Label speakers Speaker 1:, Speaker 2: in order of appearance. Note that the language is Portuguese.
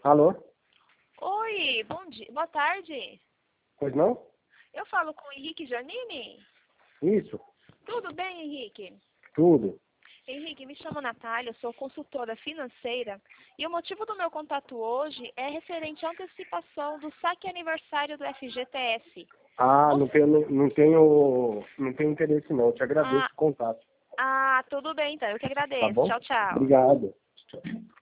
Speaker 1: Alô?
Speaker 2: Oi, bom dia, boa tarde.
Speaker 1: Pois não?
Speaker 2: Eu falo com o Henrique Giannini?
Speaker 1: Isso,
Speaker 2: Tudo bem, Henrique?
Speaker 1: tudo.
Speaker 2: Henrique, me chamo Natália, sou consultora financeira e o motivo do meu contato hoje é referente à antecipação do saque aniversário do FGTS.
Speaker 1: Ah,
Speaker 2: Você-
Speaker 1: não tenho interesse não. Eu te agradeço
Speaker 2: Ah,
Speaker 1: o contato.
Speaker 2: tudo bem então, eu que
Speaker 1: Tá
Speaker 2: agradeço.
Speaker 1: bom?
Speaker 2: Tchau, tchau.
Speaker 1: Obrigado. Tchau.